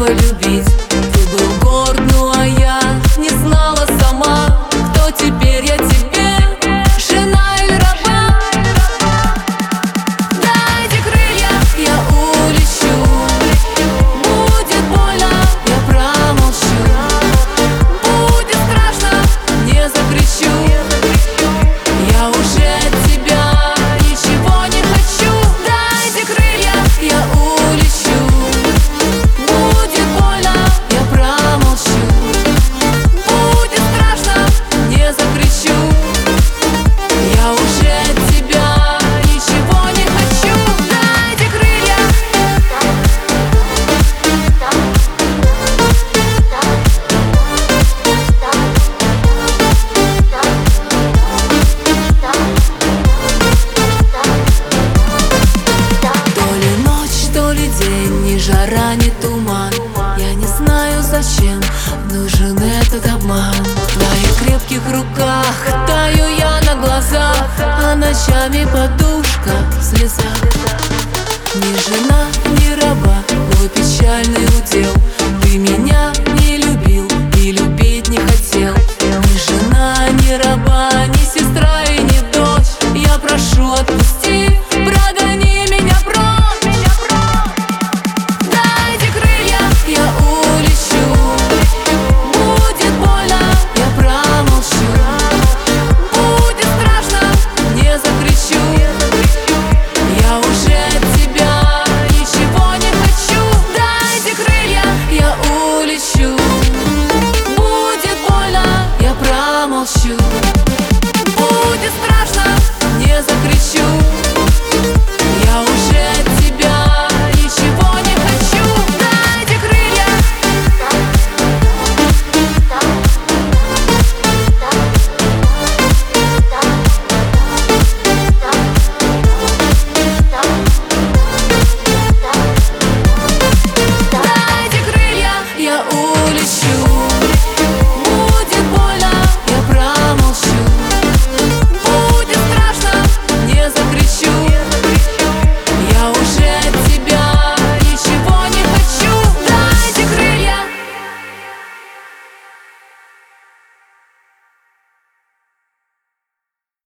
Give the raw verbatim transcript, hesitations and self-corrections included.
полюбить. Ты был горд, ну а я не знала сама, кто теперь я тебе, жена или раба. Дайте крылья, я улечу. Будет больно, я промолчу. Будет страшно, не закричу. Я уже от тебя ничего не хочу. Дайте крылья, я улечу. Будет больно, я промолчу. Будет страшно, не закричу. Я уже от тебя ничего не хочу. Дайте крылья. То ли ночь, то ли день, ни жара, ни туман. Я не знаю, зачем нужен этот обман. В твоих крепких руках таю я на глазах, а ночами подушка в слезах. Ни жена, ни раба, мой печальный удел. Ты меня